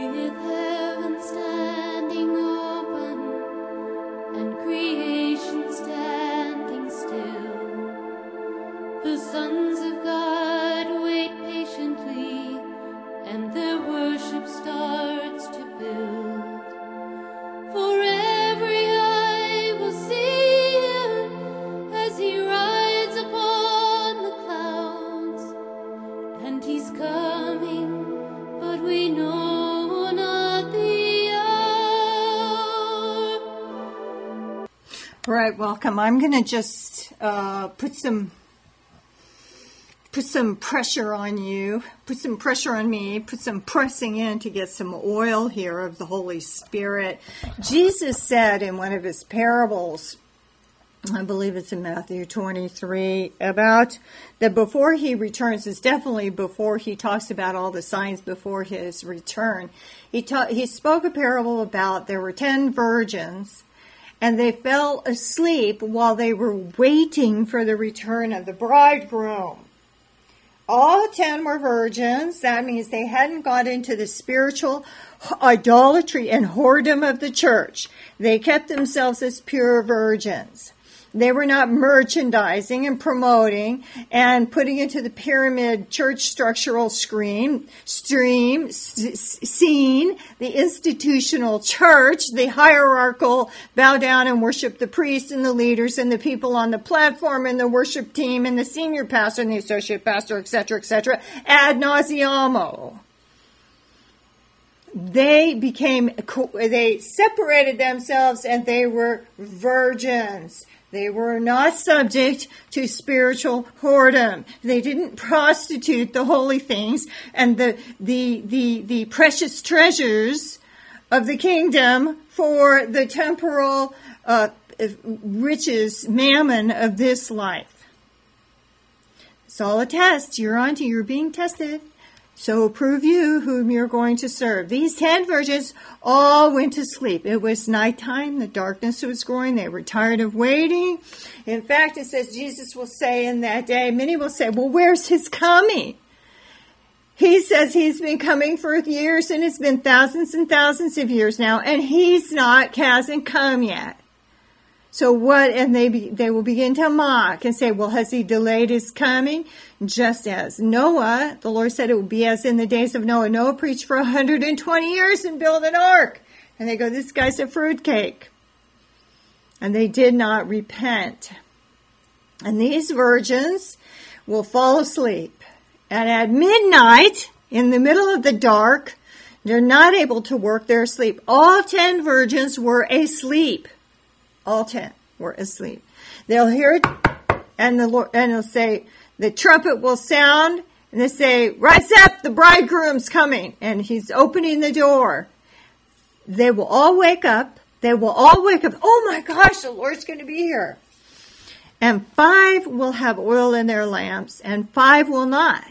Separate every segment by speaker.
Speaker 1: With heaven standing open and creation standing still, the sons of God wait patiently, and their worship starts to build. For every eye will see him as he rides upon the clouds, and he's coming, but we know not the hour.
Speaker 2: All right, welcome. I'm going to just put some pressure on you, put some pressure on me, put some pressing in to get some oil here of the Holy Spirit. Jesus said in one of his parables, I believe it's in Matthew 23, about that before he returns, is definitely before he talks about all the signs before his return. He spoke a parable about there were 10 virgins, and they fell asleep while they were waiting for the return of the bridegroom. All 10 were virgins. That means they hadn't got into the spiritual idolatry and whoredom of the church. They kept themselves as pure virgins. They were not merchandising and promoting and putting into the pyramid church structural scene, the institutional church, the hierarchical bow down and worship the priests and the leaders and the people on the platform and the worship team and the senior pastor and the associate pastor, etc., ad nauseamo. They separated themselves and they were virgins. They were not subject to spiritual whoredom. They didn't prostitute the holy things and the precious treasures of the kingdom for the temporal riches, mammon of this life. It's all a test. You're being tested. So prove you whom you're going to serve. These 10 virgins all went to sleep. It was nighttime. The darkness was growing. They were tired of waiting. In fact, it says Jesus will say in that day, many will say, well, where's his coming? He says he's been coming for years, and it's been thousands and thousands of years now, and hasn't come yet. So what? And they will begin to mock and say, well, has he delayed his coming? Just as Noah, the Lord said it would be as in the days of Noah. Noah preached for 120 years and built an ark. And they go, this guy's a fruitcake. And they did not repent. And these virgins will fall asleep. And at midnight, in the middle of the dark, they're not able to work. They're asleep. All 10 virgins were asleep. All 10 were asleep. They'll hear it, and they'll say, the trumpet will sound, and they say, rise up, the bridegroom's coming, and he's opening the door. They will all wake up. Oh my gosh, the Lord's going to be here. And 5 will have oil in their lamps, and 5 will not.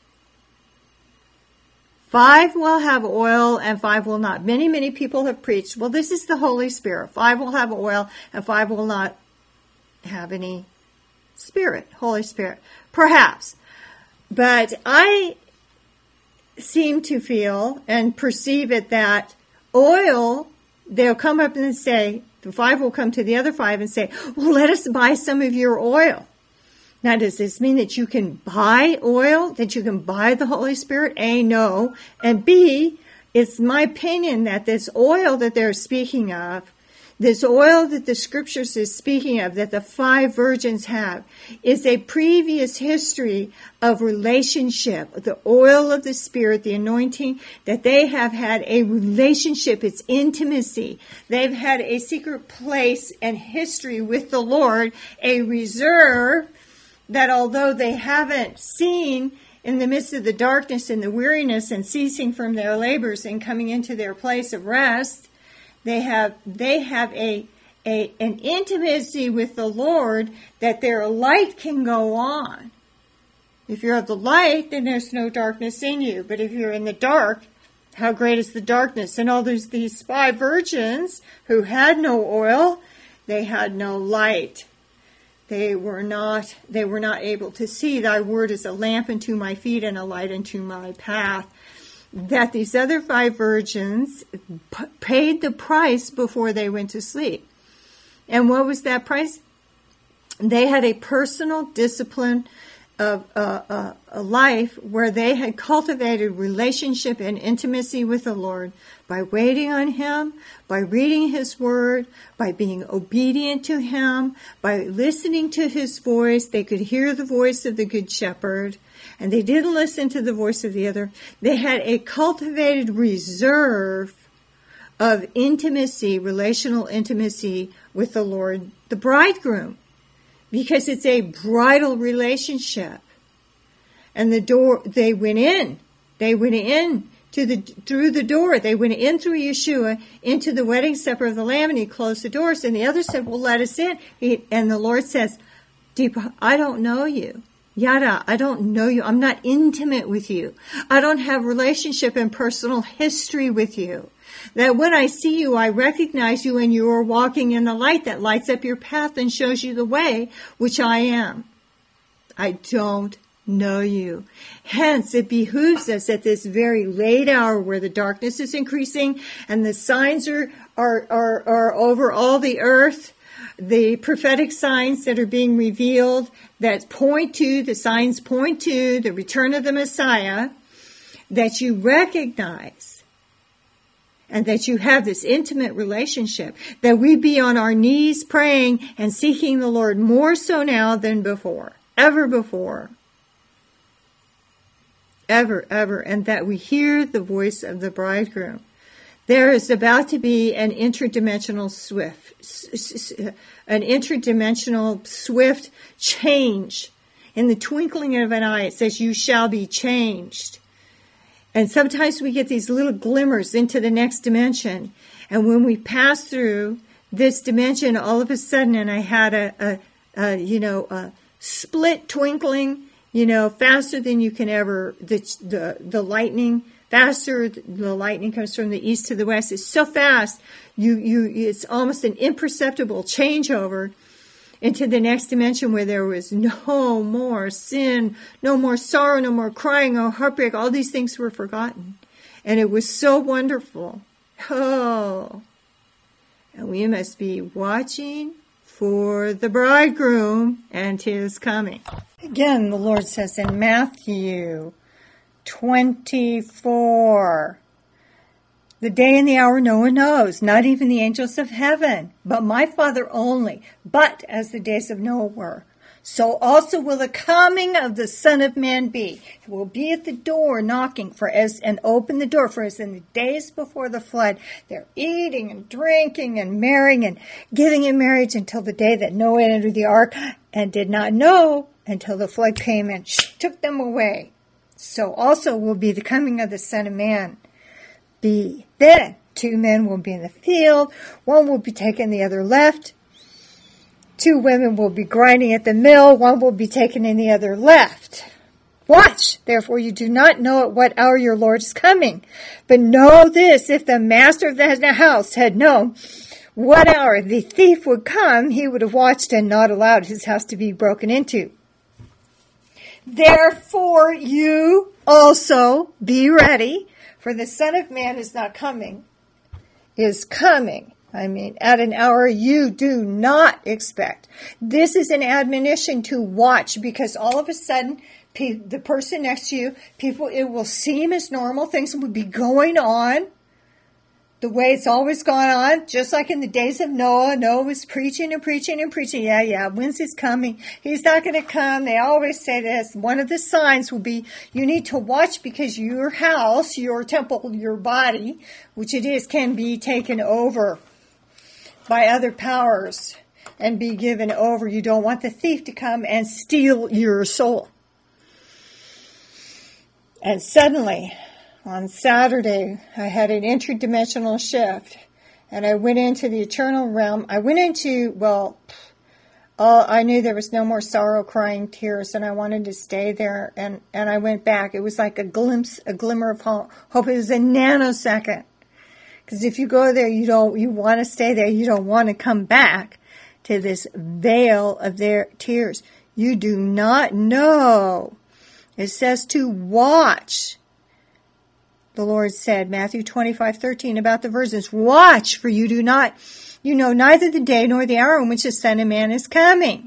Speaker 2: 5 will have oil and 5 will not. Many, many people have preached, well, this is the Holy Spirit. 5 will have oil and 5 will not have any Spirit, Holy Spirit. Perhaps. But I seem to feel and perceive it that oil, they'll come up and say, the 5 will come to the other 5 and say, well, let us buy some of your oil. Now, does this mean that you can buy oil, that you can buy the Holy Spirit? A, no. And B, it's my opinion that this oil that they're speaking of, this oil that the scriptures is speaking of, that the 5 virgins have, is a previous history of relationship. The oil of the Spirit, the anointing, that they have had a relationship. It's intimacy. They've had a secret place and history with the Lord, a reserve that although they haven't seen in the midst of the darkness and the weariness and ceasing from their labors and coming into their place of rest, they have an intimacy with the Lord that their light can go on. If you're of the light, then there's no darkness in you. But if you're in the dark, how great is the darkness? And all these 5 virgins who had no oil, they had no light. They were not able to see. Thy word is a lamp unto my feet and a light unto my path. that these other 5 virgins paid the price before they went to sleep. And what was that price? They had a personal discipline of a life where they had cultivated relationship and intimacy with the Lord by waiting on Him, by reading His Word, by being obedient to Him, by listening to His voice. They could hear the voice of the Good Shepherd, and they didn't listen to the voice of the other. They had a cultivated reserve of intimacy, relational intimacy with the Lord, the bridegroom, because it's a bridal relationship. And the door, they went in through the door. They went in through Yeshua into the wedding supper of the Lamb, and He closed the doors. And the other said, well, let us in. And the Lord says, I don't know you. Yada, I don't know you. I'm not intimate with you. I don't have relationship and personal history with you. That when I see you, I recognize you, and you are walking in the light that lights up your path and shows you the way, which I am. I don't know you. Hence, it behooves us at this very late hour where the darkness is increasing and the signs are over all the earth, the prophetic signs that are being revealed that the signs point to the return of the Messiah, that you recognize and that you have this intimate relationship, that we be on our knees praying and seeking the Lord more so now than before, ever before. Ever, and that we hear the voice of the bridegroom. There is about to be an interdimensional swift change. In the twinkling of an eye, it says, you shall be changed. And sometimes we get these little glimmers into the next dimension. And when we pass through this dimension, all of a sudden, and I had a split twinkling, faster than you can ever, the lightning, faster, the lightning comes from the east to the west. It's so fast, it's almost an imperceptible changeover into the next dimension where there was no more sin, no more sorrow, no more crying, no heartbreak. All these things were forgotten. And it was so wonderful. Oh. And we must be watching for the bridegroom and His coming. Again, the Lord says in Matthew 24, the day and the hour no one knows, not even the angels of heaven, but my Father only. But as the days of Noah were, so also will the coming of the Son of Man be. He will be at the door knocking and open the door. For as in the days before the flood, they're eating and drinking and marrying and giving in marriage until the day that Noah entered the ark and did not know until the flood came and took them away. So also will be the coming of the Son of Man be. Then 2 men will be in the field, one will be taken, the other left. 2 women will be grinding at the mill, one will be taken and the other left. Watch, therefore you do not know at what hour your Lord is coming. But know this, if the master of the house had known what hour the thief would come, he would have watched and not allowed his house to be broken into. Therefore you also be ready, for the Son of Man is coming. At an hour you do not expect. This is an admonition to watch, because all of a sudden, the person next to you, it will seem as normal. Things will be going on the way it's always gone on, just like in the days of Noah. Noah was preaching and preaching and preaching. Yeah, when's He's coming? He's not going to come. They always say this. One of the signs will be you need to watch, because your house, your temple, your body, which it is, can be taken over by other powers and be given over. You don't want the thief to come and steal your soul. And suddenly, on Saturday, I had an interdimensional shift, and I went into the eternal realm. I went into, I knew there was no more sorrow, crying, tears, and I wanted to stay there, and I went back. It was like a glimmer of hope. It was a nanosecond. Because if you go there, you want to stay there. You don't want to come back to this veil of their tears. You do not know. It says to watch. the Lord said, Matthew 25:13, about the virgins, watch, for you know neither the day nor the hour in which the Son of Man is coming.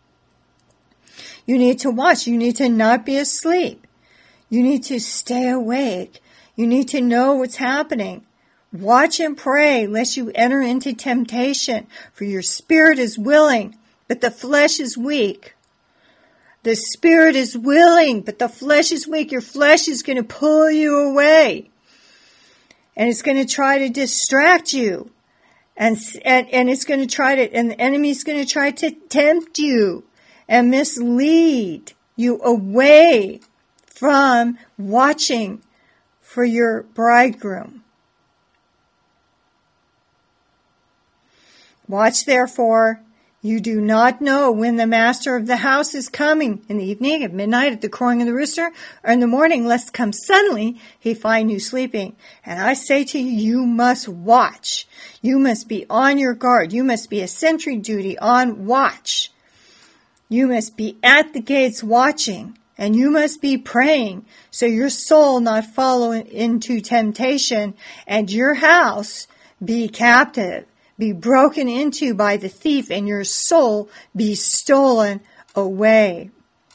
Speaker 2: You need to watch. You need to not be asleep. You need to stay awake. You need to know what's happening. Watch and pray lest you enter into temptation, for your spirit is willing, but the flesh is weak. The spirit is willing, but the flesh is weak. Your flesh is going to pull you away. And it's going to try to distract you. And it's going to try to, and the enemy's going to try to tempt you and mislead you away from watching for your bridegroom. Watch therefore, you do not know when the master of the house is coming, in the evening, at midnight, at the crowing of the rooster, or in the morning, lest come suddenly he find you sleeping. And I say to you, you must watch. You must be on your guard. You must be a sentry duty on watch. You must be at the gates watching, and you must be praying, so your soul not follow into temptation, and your house be captive, be broken into by the thief, and your soul be stolen away.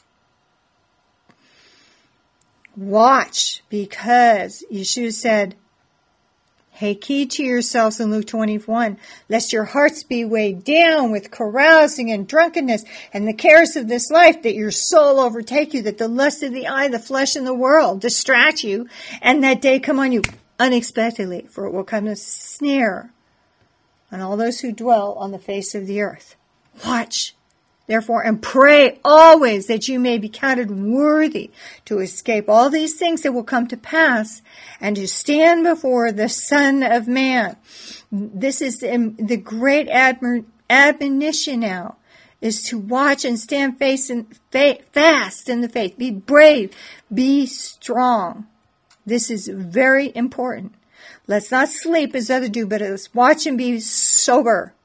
Speaker 2: Watch, because Yeshua said, take heed to yourselves in Luke 21, lest your hearts be weighed down with carousing and drunkenness and the cares of this life, that your soul overtake you, that the lust of the eye, the flesh, and the world distract you, and that day come on you unexpectedly, for it will come as a snare on all those who dwell on the face of the earth. Watch, therefore, and pray always that you may be counted worthy to escape all these things that will come to pass and to stand before the Son of Man. This is the great admonition now, is to watch and stand fast in the faith. Be brave, be strong. This is very important. Let's not sleep as others do, but let's watch and be sober.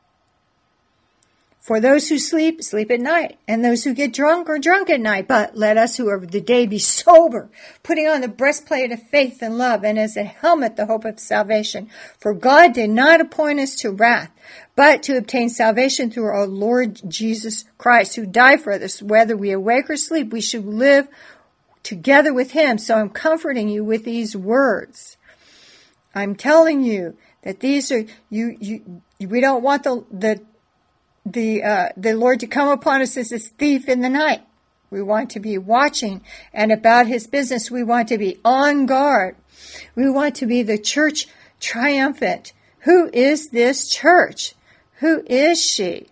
Speaker 2: For those who sleep, sleep at night, and those who get drunk are drunk at night. But let us who are of the day be sober, putting on the breastplate of faith and love, and as a helmet the hope of salvation. For God did not appoint us to wrath, but to obtain salvation through our Lord Jesus Christ, who died for us. Whether we awake or sleep, we should live together with him. So I'm comforting you with these words. I'm telling you that these are we don't want the Lord to come upon us as a thief in the night. We want to be watching and about his business. We want to be on guard. We want to be the church triumphant. Who is this church? Who is she?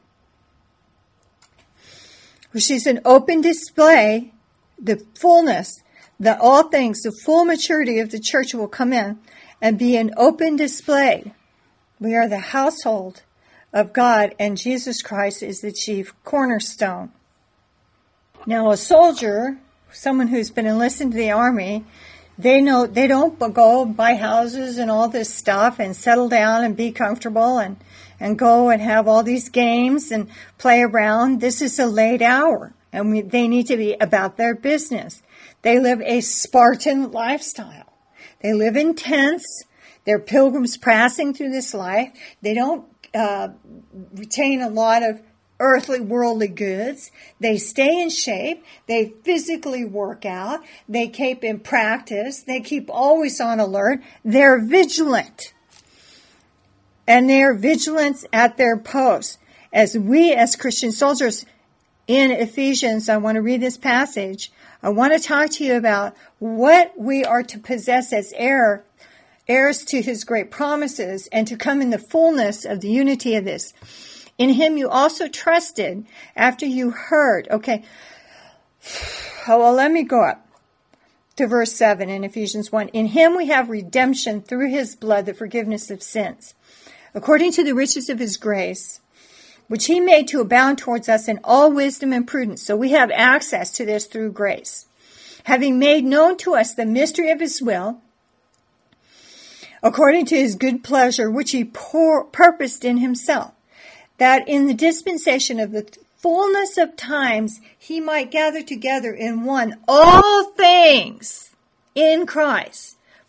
Speaker 2: Well, she's an open display. The fullness, all things, the full maturity of the church will come in and be an open display. We are the household of God, and Jesus Christ is the chief cornerstone. Now, a soldier, someone who's been enlisted to the army, they know they don't go buy houses and all this stuff and settle down and be comfortable and go and have all these games and play around. This is a late hour, and they need to be about their business. They live a Spartan lifestyle. They live in tents. They're pilgrims passing through this life. They don't retain a lot of earthly, worldly goods. They stay in shape. They physically work out. They keep in practice. They keep always on alert. They're vigilant. And they're vigilant at their post. As we, as Christian soldiers in Ephesians, I want to read this passage. I want to talk to you about what we are to possess as heirs to his great promises, and to come in the fullness of the unity of this. In him you also trusted after you heard. Okay. Well, let me go up to verse 7 in Ephesians 1. In him we have redemption through his blood, the forgiveness of sins, according to the riches of his grace, which he made to abound towards us in all wisdom and prudence. So we have access to this through grace. Having made known to us the mystery of his will, according to his good pleasure, which he purposed in himself, that in the dispensation of the fullness of times he might gather together in one all things in Christ,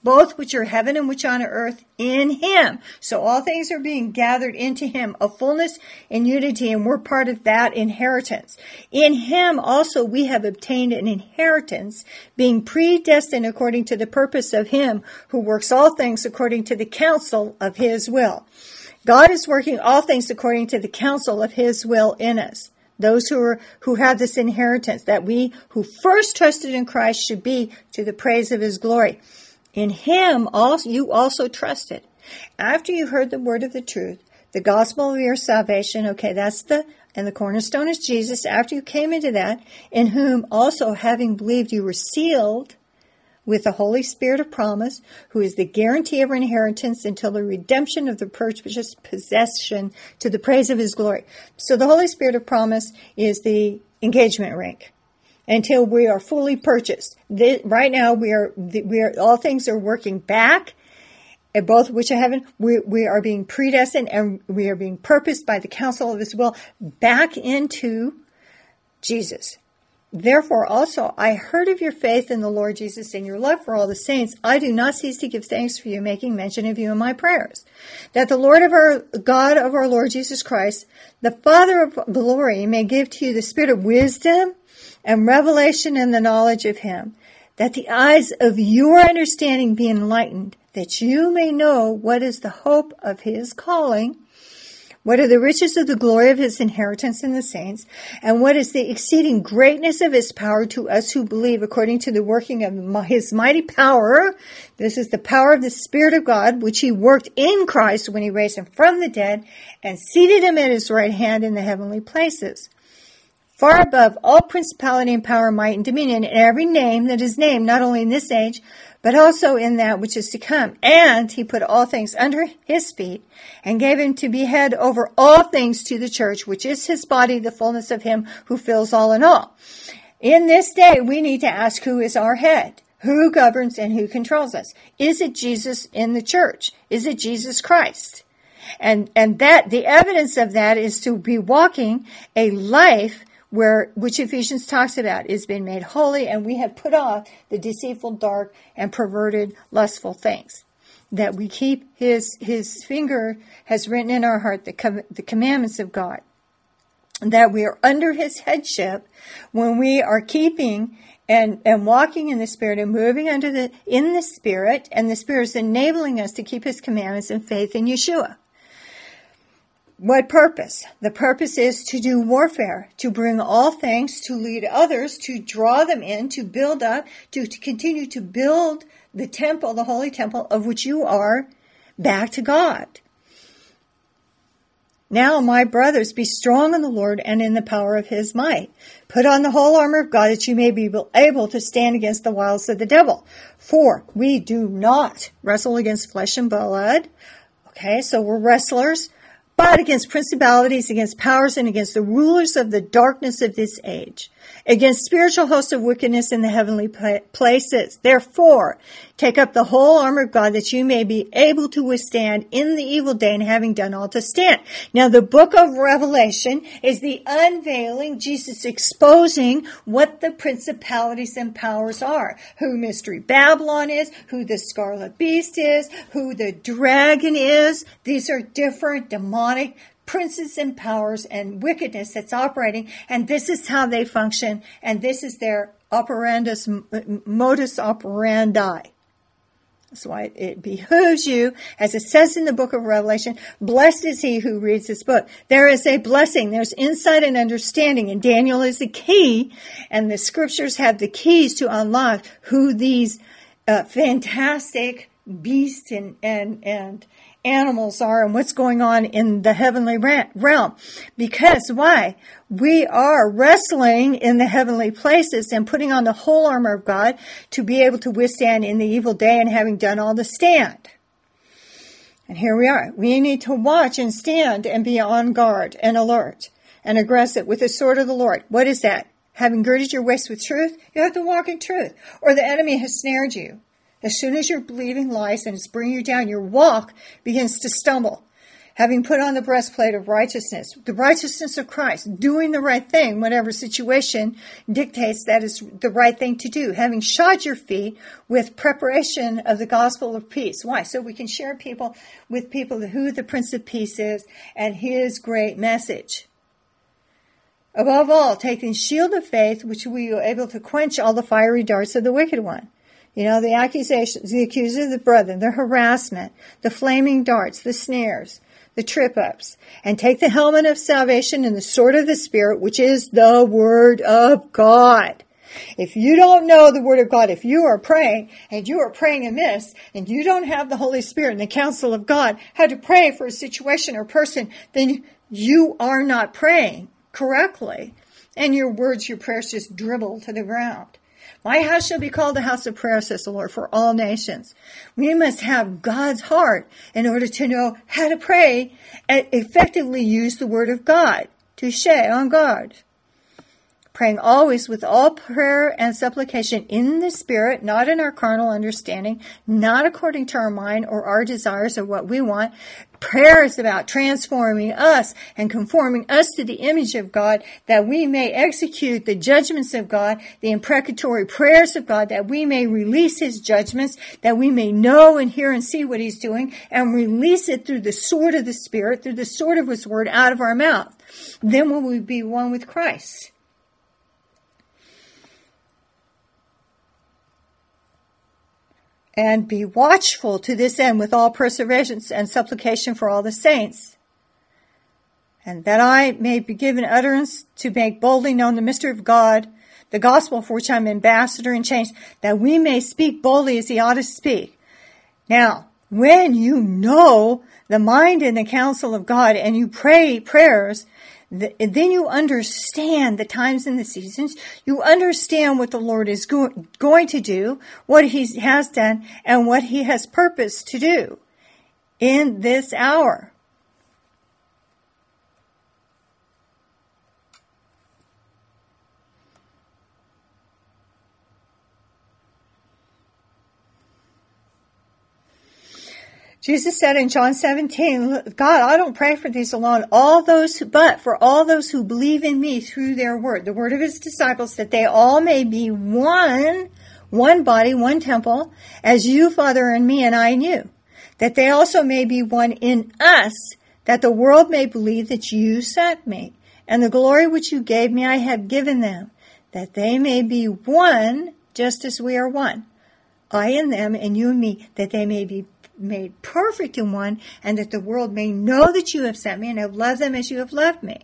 Speaker 2: both which are heaven and which on earth, in him. So all things are being gathered into him, a fullness and unity, and we're part of that inheritance. In him also we have obtained an inheritance, being predestined according to the purpose of him who works all things according to the counsel of his will. God is working all things according to the counsel of his will in us. Those who have this inheritance, that we who first trusted in Christ should be to the praise of his glory. In him also you also trusted. After you heard the word of the truth, the gospel of your salvation, okay, and the cornerstone is Jesus. After you came into that, in whom also having believed you were sealed with the Holy Spirit of promise, who is the guarantee of our inheritance until the redemption of the purchased possession to the praise of his glory. So the Holy Spirit of promise is the engagement ring until we are fully purchased. Right now, we are all things are working back, and both which are heaven. We are being predestined and we are being purposed by the counsel of his will back into Jesus. Therefore also I heard of your faith in the Lord Jesus and your love for all the saints. I do not cease to give thanks for you, making mention of you in my prayers, that the Lord of our God of our Lord Jesus Christ, the Father of glory, may give to you the spirit of wisdom and revelation in the knowledge of him, that the eyes of your understanding be enlightened, that you may know what is the hope of his calling, what are the riches of the glory of his inheritance in the saints, and what is the exceeding greatness of his power to us who believe, according to the working of his mighty power. This is the power of the Spirit of God, which he worked in Christ when he raised him from the dead and seated him at his right hand in the heavenly places, far above all principality and power, might and dominion, and every name that is named, not only in this age, but also in that which is to come. And he put all things under his feet and gave him to be head over all things to the church, which is his body, the fullness of him who fills all in all. In this day, we need to ask, who is our head? Who governs and who controls us? Is it Jesus in the church? Is it Jesus Christ? And that the evidence of that is to be walking a life which Ephesians talks about is been made holy, and we have put off the deceitful, dark, and perverted, lustful things. That we keep his finger has written in our heart the commandments of God. That we are under his headship when we are keeping and walking in the Spirit and moving in the Spirit, and the Spirit is enabling us to keep his commandments in faith in Yeshua. What purpose? The purpose is to do warfare, to bring all things, to lead others, to draw them in, to build up, to continue to build the temple, the holy temple of which you are, back to God. Now, my brothers, be strong in the Lord and in the power of his might. Put on the whole armor of God that you may be able to stand against the wiles of the devil. For we do not wrestle against flesh and blood. Okay, so we're wrestlers. But against principalities, against powers, and against the rulers of the darkness of this age, against spiritual hosts of wickedness in the heavenly places. Therefore, take up the whole armor of God that you may be able to withstand in the evil day, and having done all to stand. Now, the book of Revelation is the unveiling, Jesus exposing what the principalities and powers are, who Mystery Babylon is, who the scarlet beast is, who the dragon is. These are different demonic princes and powers and wickedness that's operating, and this is how they function, and this is their modus operandi. That's why it behooves you, as it says in the book of Revelation, blessed is he who reads this book. There is a blessing. There's insight and understanding, and Daniel is the key, and the scriptures have the keys to unlock who these fantastic beasts and animals are and what's going on in the heavenly realm. Because why? We are wrestling in the heavenly places and putting on the whole armor of God to be able to withstand in the evil day, and having done all to stand. And here we are. We need to watch and stand and be on guard and alert and aggressive with the sword of the Lord. What is that? Having girded your waist with truth, you have to walk in truth, or the enemy has snared you. As soon as you're believing lies and it's bringing you down, your walk begins to stumble. Having put on the breastplate of righteousness, the righteousness of Christ, doing the right thing, whatever situation dictates that is the right thing to do. Having shod your feet with preparation of the gospel of peace. Why? So we can share with people who the Prince of Peace is and his great message. Above all, taking shield of faith, which we are able to quench all the fiery darts of the wicked one. You know, the accusations, the accuser of the brethren, the harassment, the flaming darts, the snares, the trip-ups, and take the helmet of salvation and the sword of the Spirit, which is the Word of God. If you don't know the Word of God, if you are praying and you are praying amiss and you don't have the Holy Spirit and the counsel of God how to pray for a situation or person, then you are not praying correctly. And your words, your prayers just dribble to the ground. My house shall be called a house of prayer, says the Lord, for all nations. We must have God's heart in order to know how to pray and effectively use the Word of God. Touche, on guard. Praying always with all prayer and supplication in the Spirit, not in our carnal understanding, not according to our mind or our desires or what we want. Prayer is about transforming us and conforming us to the image of God, that we may execute the judgments of God, the imprecatory prayers of God, that we may release his judgments, that we may know and hear and see what he's doing, and release it through the sword of the Spirit, through the sword of his word out of our mouth. Then will we be one with Christ. And be watchful to this end with all perseverance and supplication for all the saints, and that I may be given utterance to make boldly known the mystery of God, the gospel for which I'm ambassador in chains, that we may speak boldly as he ought to speak. Now, when you know the mind and the counsel of God and you pray prayers, then you understand the times and the seasons. You understand what the Lord is going to do, what he has done, and what he has purposed to do in this hour. Jesus said in John 17, God, I don't pray for these alone, but for all those who believe in me through their word, the word of his disciples, that they all may be one body, one temple, as you, Father, and me, and I in you, that they also may be one in us, that the world may believe that you sent me, and the glory which you gave me I have given them, that they may be one, just as we are one, I in them, and you and me, that they may be made perfect in one, and that the world may know that you have sent me and have loved them as you have loved me.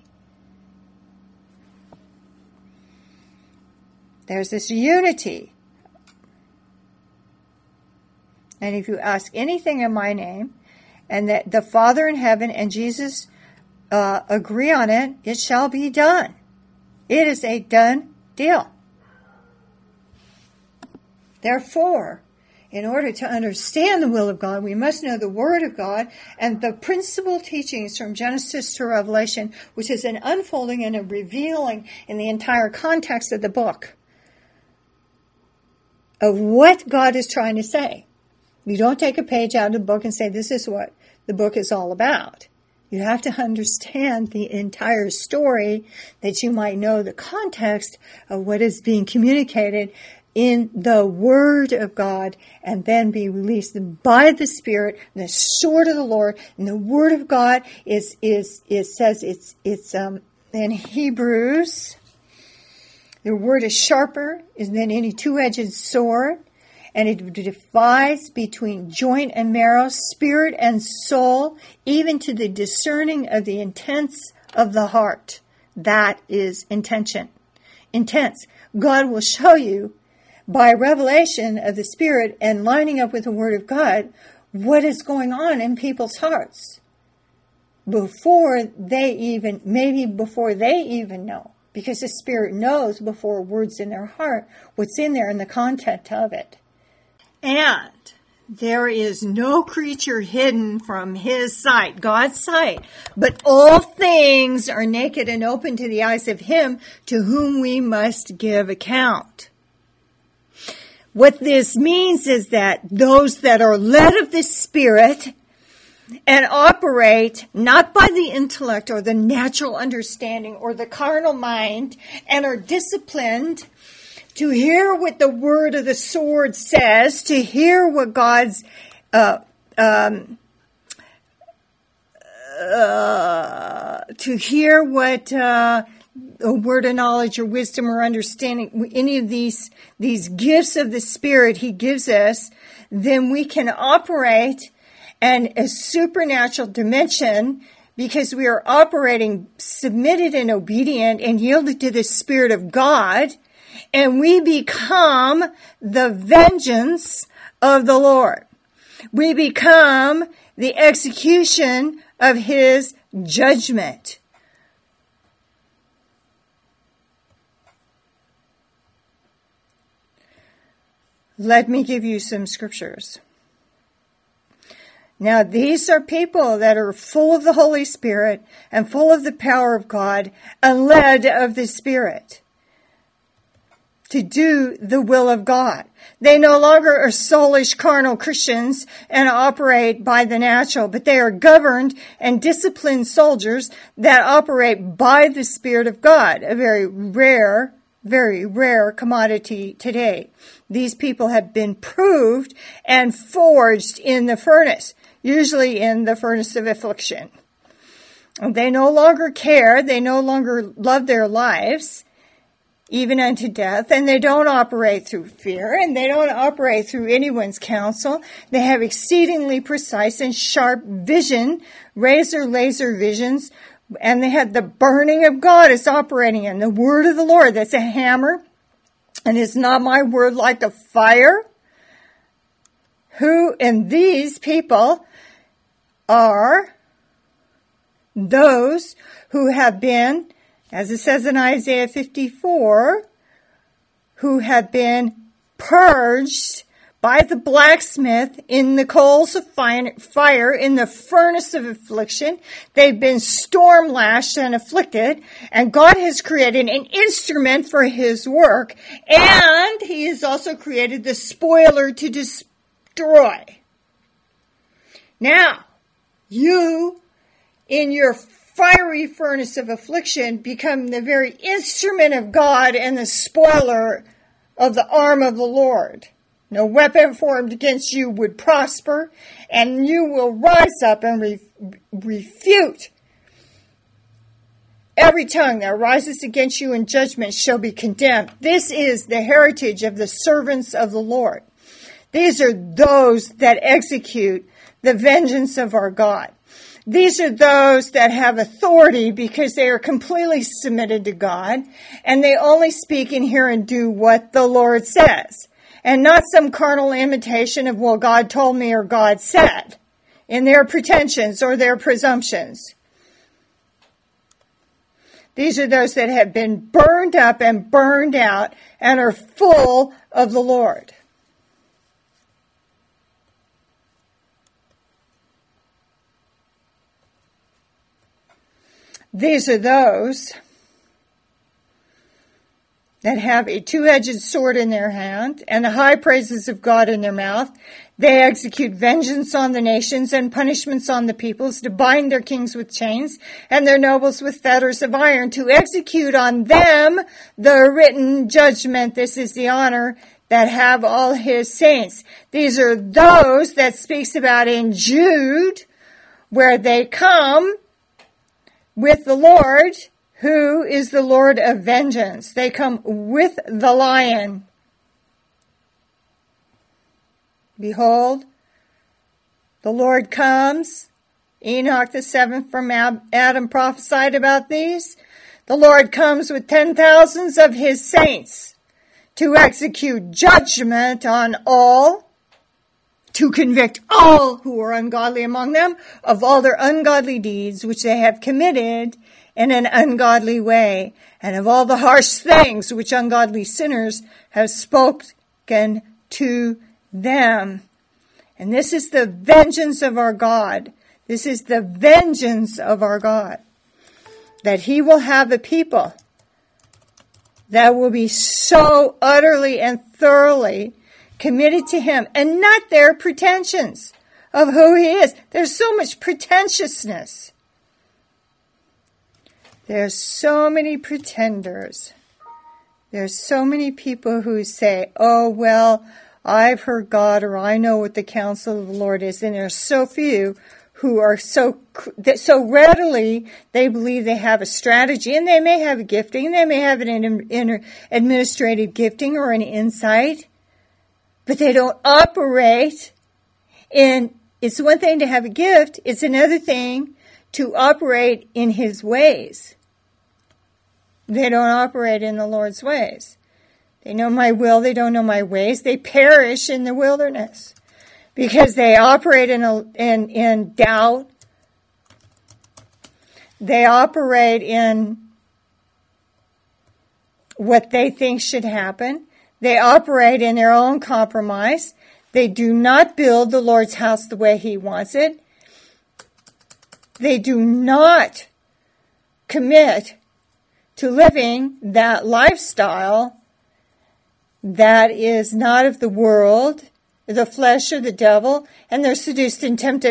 Speaker 2: There's this unity. And if you ask anything in my name, and that the Father in heaven and Jesus agree on it, it shall be done. It is a done deal. Therefore, in order to understand the will of God, we must know the Word of God and the principal teachings from Genesis to Revelation, which is an unfolding and a revealing in the entire context of the book of what God is trying to say. You don't take a page out of the book and say, this is what the book is all about. You have to understand the entire story that you might know the context of what is being communicated in the Word of God, and then be released by the Spirit, the sword of the Lord. And the Word of God says it's in Hebrews, the Word is sharper than any two-edged sword, and it divides between joint and marrow, spirit and soul, even to the discerning of the intents of the heart. That is intention. Intense. God will show you by revelation of the Spirit and lining up with the Word of God what is going on in people's hearts before they even know. Because the Spirit knows before words in their heart what's in there and the content of it. And there is no creature hidden from his sight, God's sight, but all things are naked and open to the eyes of him to whom we must give account. What this means is that those that are led of the Spirit and operate not by the intellect or the natural understanding or the carnal mind, and are disciplined to hear what the word of the sword says, to hear what God's to hear what a word of knowledge or wisdom or understanding, any of these gifts of the Spirit He gives us, then we can operate in a supernatural dimension because we are operating submitted and obedient and yielded to the Spirit of God, and we become the vengeance of the Lord. We become the execution of His judgment. Let me give you some scriptures. Now, these are people that are full of the Holy Spirit and full of the power of God and led of the Spirit to do the will of God. They no longer are soulish carnal Christians and operate by the natural, but they are governed and disciplined soldiers that operate by the Spirit of God, a very rare commodity today. These people have been proved and forged in the furnace, usually in the furnace of affliction. They no longer care. They no longer love their lives, even unto death, and they don't operate through fear, and they don't operate through anyone's counsel. They have exceedingly precise and sharp vision, laser visions, and they have the burning of God is operating in the word of the Lord. That's a hammer, and is not my word like a fire? And these people are those who have been, as it says in Isaiah 54, who have been purged by the blacksmith in the coals of fire, in the furnace of affliction. They've been storm lashed and afflicted, and God has created an instrument for His work, and He has also created the spoiler to destroy. Now, you, in your fiery furnace of affliction, become the very instrument of God and the spoiler of the arm of the Lord. No weapon formed against you would prosper, and you will rise up and refute. Every tongue that rises against you in judgment shall be condemned. This is the heritage of the servants of the Lord. These are those that execute the vengeance of our God. These are those that have authority because they are completely submitted to God, and they only speak and hear and do what the Lord says, and not some carnal imitation of, well, God told me or God said, in their pretensions or their presumptions. These are those that have been burned up and burned out and are full of the Lord. These are those that have a two-edged sword in their hand and the high praises of God in their mouth. They execute vengeance on the nations and punishments on the peoples, to bind their kings with chains and their nobles with fetters of iron, to execute on them the written judgment. This is the honor that have all His saints. These are those that speaks about in Jude, where they come with the Lord, who is the Lord of vengeance. They come with the lion. Behold, the Lord comes. Enoch the seventh from Adam prophesied about these. The Lord comes with 10,000s of His saints to execute judgment on all, to convict all who are ungodly among them of all their ungodly deeds which they have committed in an ungodly way, and of all the harsh things which ungodly sinners have spoken to them. And this is the vengeance of our God. This is the vengeance of our God, that He will have a people that will be so utterly and thoroughly committed to Him, and not their pretensions of who he is. There's so much pretentiousness. There's so many pretenders. There's so many people who say, oh, well, I've heard God, or I know what the counsel of the Lord is. And there's so few who are so readily, they believe they have a strategy, and they may have a gifting, they may have an administrative gifting or an insight, but they don't operate in, it's one thing to have a gift, it's another thing to operate in his ways. They don't operate in the Lord's ways. They know my will, they don't know my ways. They perish in the wilderness because they operate in doubt. They operate in what they think should happen. They operate in their own compromise. They do not build the Lord's house the way he wants it. They do not commit to living that lifestyle that is not of the world, the flesh, or the devil, and they're seduced and tempted